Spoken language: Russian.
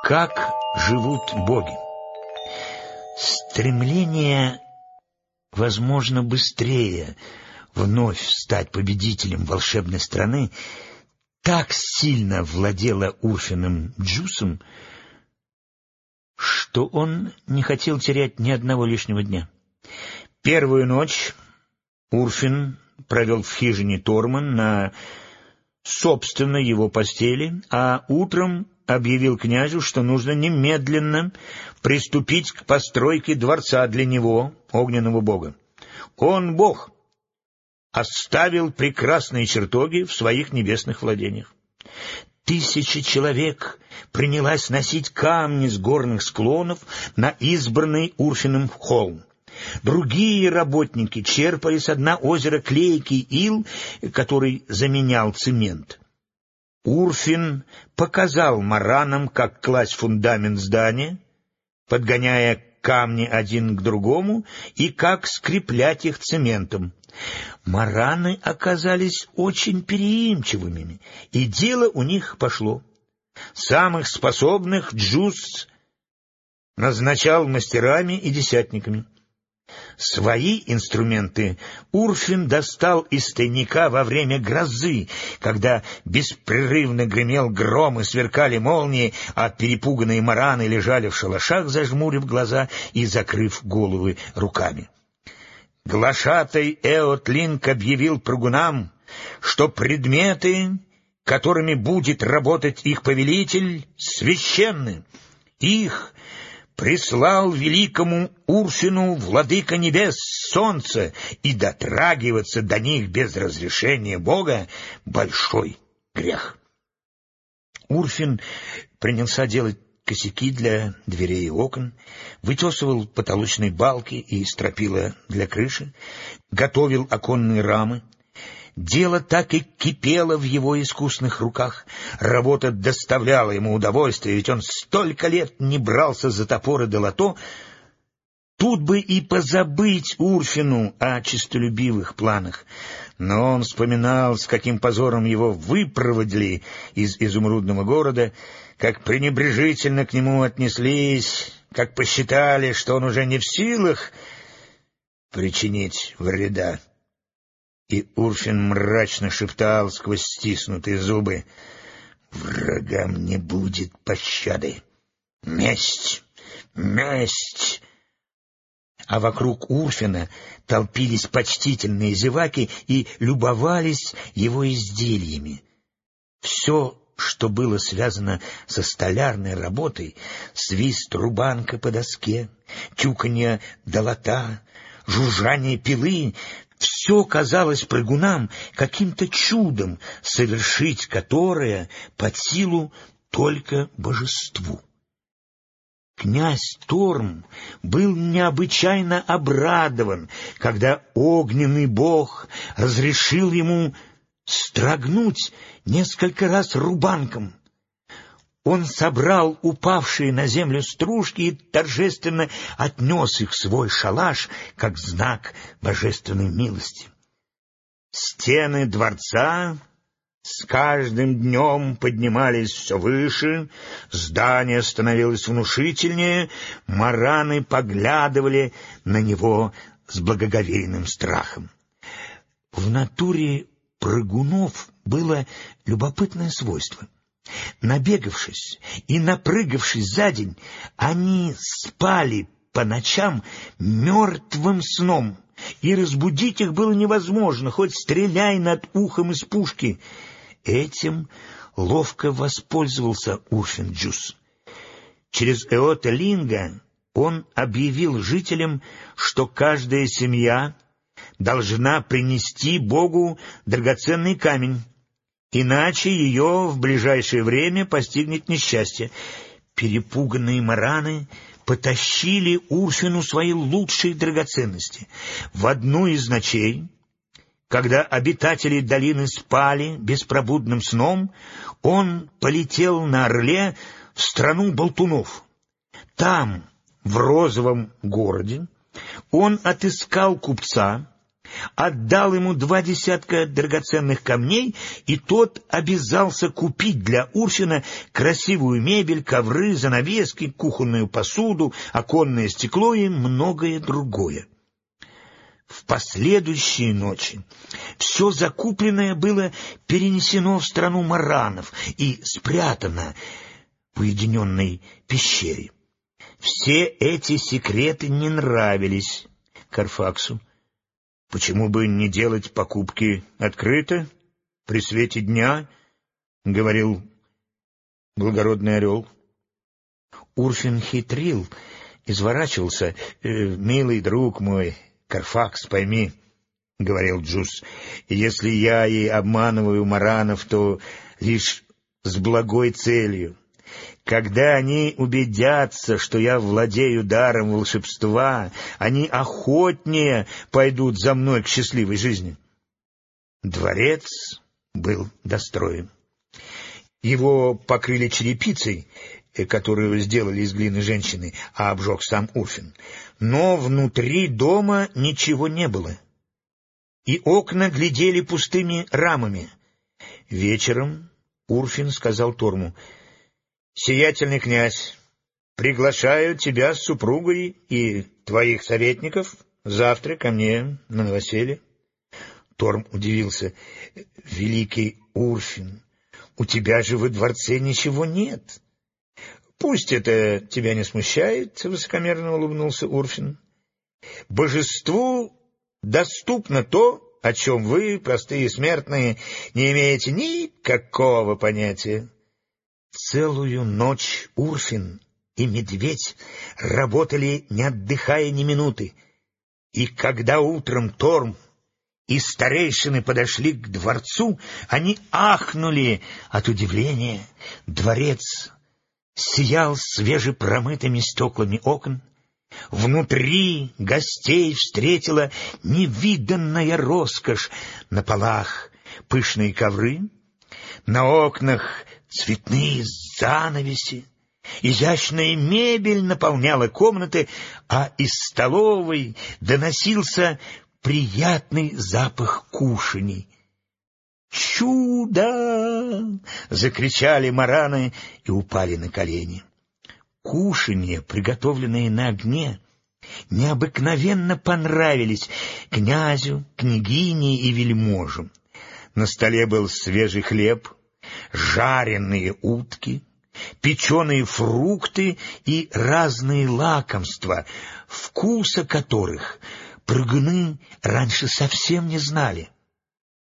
Как живут боги? Стремление, возможно, быстрее вновь стать победителем волшебной страны так сильно владело Урфином Джюсом, что он не хотел терять ни одного лишнего дня. Первую ночь Урфин провел в хижине Торман на собственной его постели, а утром объявил князю, что нужно немедленно приступить к постройке дворца для него, огненного бога. Он, бог, оставил прекрасные чертоги в своих небесных владениях. 1000 человек принялась носить камни с горных склонов на избранный Урфиным холм. Другие работники черпали со дна озера клейкий ил, который заменял цемент. Урфин показал маранам, как класть фундамент здания, подгоняя камни один к другому, и как скреплять их цементом. Мараны оказались очень переимчивыми, и дело у них пошло. Самых способных Джюс назначал мастерами и десятниками. Свои инструменты Урфин достал из тайника во время грозы, когда беспрерывно гремел гром и сверкали молнии, а перепуганные мараны лежали в шалашах, зажмурив глаза и закрыв головы руками. Глашатай Эотлинг объявил прыгунам, что предметы, которыми будет работать их повелитель, священны. Их прислал великому Урфину владыка небес солнце, и дотрагиваться до них без разрешения Бога — большой грех. Урфин принялся делать косяки для дверей и окон, вытесывал потолочные балки и стропила для крыши, готовил оконные рамы. Дело так и кипело в его искусных руках. Работа доставляла ему удовольствие, ведь он столько лет не брался за топор и долото. Тут бы и позабыть Урфину о честолюбивых планах. Но он вспоминал, с каким позором его выпроводили из изумрудного города, как пренебрежительно к нему отнеслись, как посчитали, что он уже не в силах причинить вреда. И Урфин мрачно шептал сквозь стиснутые зубы: «Врагам не будет пощады. Месть! Месть!» А вокруг Урфина толпились почтительные зеваки и любовались его изделиями. Все, что было связано со столярной работой, свист рубанка по доске, тюканье долота, жужжание пилы, все казалось прыгунам каким-то чудом, совершить которое под силу только божеству. Князь Торм был необычайно обрадован, когда огненный бог разрешил ему строгнуть несколько раз рубанком. Он собрал упавшие на землю стружки и торжественно отнес их в свой шалаш, как знак божественной милости. Стены дворца с каждым днем поднимались все выше, здание становилось внушительнее, мараны поглядывали на него с благоговейным страхом. В натуре прыгунов было любопытное свойство. Набегавшись и напрыгавшись за день, они спали по ночам мертвым сном, и разбудить их было невозможно, хоть стреляй над ухом из пушки. Этим ловко воспользовался Урфин Джюс. Через Эотлинга он объявил жителям, что каждая семья должна принести Богу драгоценный камень, иначе ее в ближайшее время постигнет несчастье. Перепуганные мараны потащили Урфину свои лучшие драгоценности. В одну из ночей, когда обитатели долины спали беспробудным сном, он полетел на орле в страну болтунов. Там, в розовом городе, он отыскал купца, отдал ему 20 драгоценных камней, и тот обязался купить для Урфина красивую мебель, ковры, занавески, кухонную посуду, оконное стекло и многое другое. В последующие ночи все закупленное было перенесено в страну маранов и спрятано в уединенной пещере. Все эти секреты не нравились Карфаксу. «Почему бы не делать покупки открыто, при свете дня?» — говорил благородный орел. Урфин хитрил, изворачивался. «Милый друг мой, Карфакс, пойми, — говорил Джус, — если я и обманываю маранов, то лишь с благой целью. Когда они убедятся, что я владею даром волшебства, они охотнее пойдут за мной к счастливой жизни». Дворец был достроен. Его покрыли черепицей, которую сделали из глины женщины, а обжег сам Урфин. Но внутри дома ничего не было, и окна глядели пустыми рамами. Вечером Урфин сказал Торму: «Сиятельный князь, приглашаю тебя с супругой и твоих советников завтра ко мне на новоселье». Торм удивился. «Великий Урфин, у тебя же во дворце ничего нет». «Пусть это тебя не смущает», — высокомерно улыбнулся Урфин. «Божеству доступно то, о чем вы, простые смертные, не имеете никакого понятия». Целую ночь Урфин и медведь работали, не отдыхая ни минуты, и когда утром Торм и старейшины подошли к дворцу, они ахнули от удивления. Дворец сиял свежепромытыми стеклами окон. Внутри гостей встретила невиданная роскошь. На полах пышные ковры, на окнах цветные занавеси, изящная мебель наполняла комнаты, а из столовой доносился приятный запах кушаний. «Чудо!» — закричали мараны и упали на колени. Кушанья, приготовленные на огне, необыкновенно понравились князю, княгине и вельможам. На столе был свежий хлеб, жареные утки, печеные фрукты и разные лакомства, вкуса которых прыгуны раньше совсем не знали.